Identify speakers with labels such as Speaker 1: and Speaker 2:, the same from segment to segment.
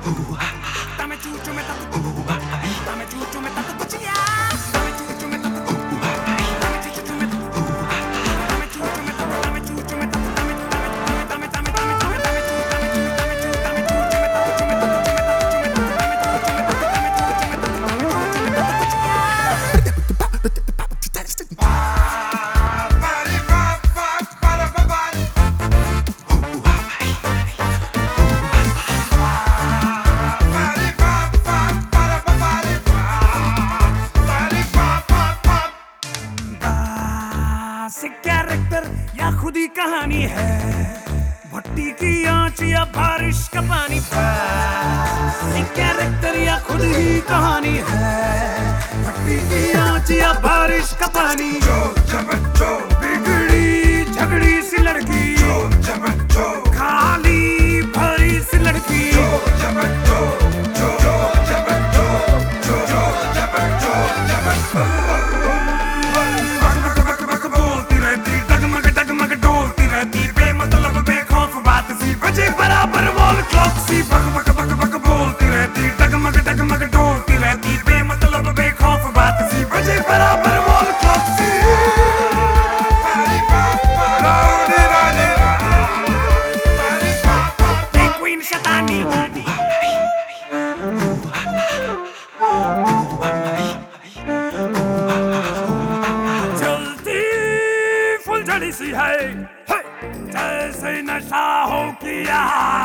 Speaker 1: Dame chuchu me tatu, dame chuchu me tatu kuchiya. Dame chuchu me tatu, dame chuchu me tatu, dame chuchu me tatu, dame chuchu me tatu, dame character या खुद ही कहानी है, भट्टी की आंच या बारिश का पानी। कैरेक्टर या खुद ही कहानी है, भट्टी की आंच या बारिश का पानी। जो बिगड़ी झगड़ी सी लड़की, खाली भरी सी लड़की। बराबर वॉल क्लॉक सी बक बक बक बक बोलती रहती, डगमग डगमग डोलती रहती, बेमतलब बेखौफ बात सी बजे बराबर वॉल क्लॉक सी। क्वीन शैतानी जल्दी फुलझड़ी सी है, जैसे नशा हो किया।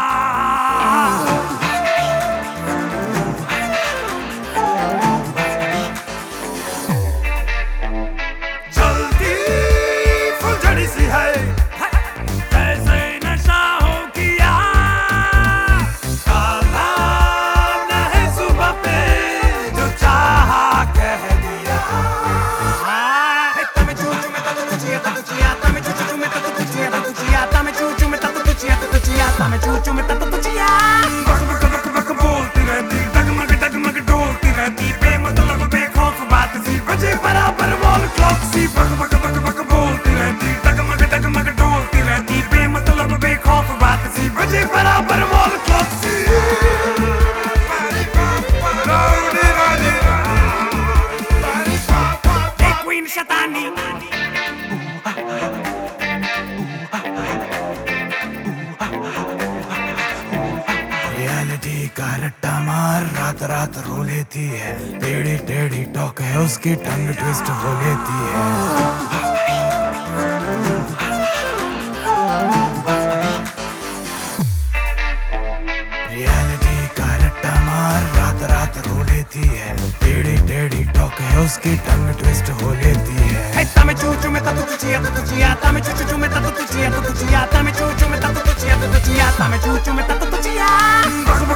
Speaker 1: जल्दी फुलझड़ी सी है, जैसे नशा हो किया। काला नहीं सुबह पे जो चाहा कह दिया। तमे चूचू में तू तुझिया, तमे चूचू में तू तुझिया, तमे चूचू में तू तुझिया, तमे चूचू में तू तुझिया। बक बक बक बक बोलती रहती, डगमग डगमग डोलती रहती, बेमतलब बेखौफ बात सी बजे बराबर वॉल क्लॉक सी। बक बक बक बक बोलती रहती, डगमग डगमग डोलती रहती, बेमतलब बेखौफ बात सी बजे बराबर वॉल क्लॉक सी। क्वीन शैतानी रियलिटी का रट्टा मार रात रात रो लेती है, टेढ़ी टेढ़ी टॉक है उसकी टंग ट्विस्ट हो लेती है। रियलिटी का रट्टा मार रात रात रो लेती है, टेढ़ी टेढ़ी टॉक है उसकी टंग ट्विस्ट हो लेती है। तमे चूचू में तू तुझिया, तमे चूचू में तू तुझिया, तमे चूचू में तू तुझिया, तमे चूचू में तू तुझिया।